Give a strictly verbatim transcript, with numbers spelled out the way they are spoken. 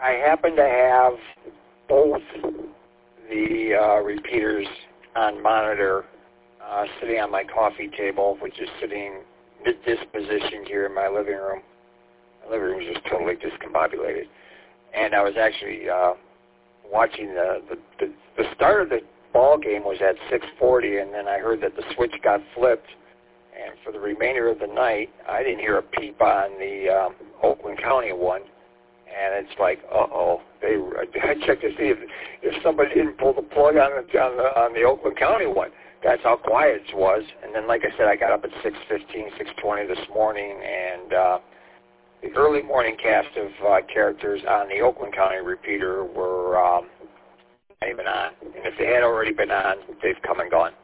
I happen to have both the uh, repeaters on monitor uh, sitting on my coffee table, which is sitting mid-dispositioned here in my living room. My living room is just totally discombobulated. And I was actually uh, watching the, the, the, the start of the ball game was at six forty, and then I heard that the switch got flipped. And for the remainder of the night, I didn't hear a peep on the um, Oakland County one. And it's like, uh-oh. They, I checked to see if, if somebody didn't pull the plug on the, on the on the Oakland County one. That's how quiet it was. And then, like I said, I got up at six fifteen, six twenty this morning, and uh, the early morning cast of uh, characters on the Oakland County repeater were um, not even on. And if they had already been on, they've come and gone.